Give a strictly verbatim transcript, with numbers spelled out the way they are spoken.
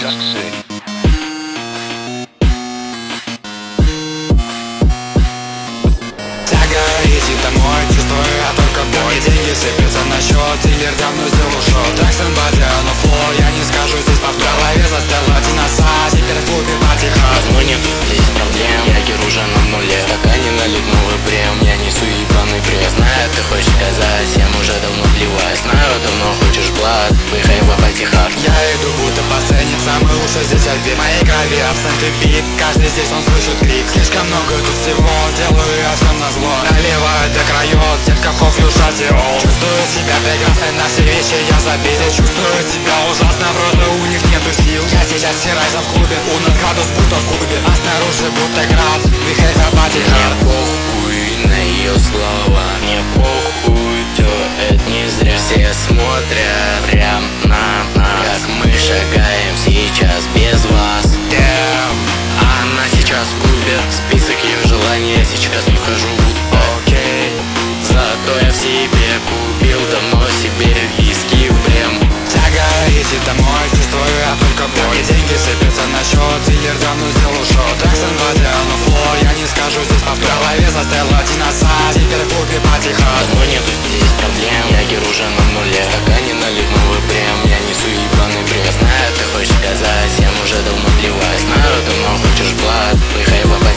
Иди домой, чувствую я только боль. Деньги сыпятся на счет, дилер давно сделал шот. Так somebody on the floor, я не скажу здесь по голове застряла диноса, теперь в клубе потихо. Давно нет здесь проблем, ягер уже на нуле. Стакане налит новый прем, я несу ебаный пресс. Знаю, ты хочешь сказать, всем уже давно плевать. Знаю, давно хочешь блат, выехай в потихах. Я иду будто по сцене, самый лучший здесь отбит. В моей крови абсент и бит, каждый здесь он слышит крик. Слишком много тут всего, делаю я всем назло. Наливаю до краев, детка хофью шатиол. Чувствую себя прекрасно, на все вещи я забит. Я чувствую себя ужасно, просто у них нету сил. Я сейчас сирайся в клубе, у нас градус будто в кубе, а снаружи будто град, выехай в потихах. Мне похуй на ее слова, мне похуй, все это не зря. Все смотрят прям на нас, как мы шагаем сейчас без вас. Damn. Она сейчас в клубе, список ее желаний, я сейчас не вхожу в окей. Зато я в себе купил давно себе виски прям. Тяга, иди домой, чувствую я только боль. И деньги сыпятся на счет, дилер давно сделал шот. Так somebody on the floor, я не скажу здесь по голове застряла диноса, теперь в клубе потихо. Давно нету здесь проблем, ягер уже на нуле. Стакане налит новый прем, я несу ебаный бред. Знаю, ты хочешь сказать, всем уже давно плевать. Знаю, давно хочешь блат, выехай в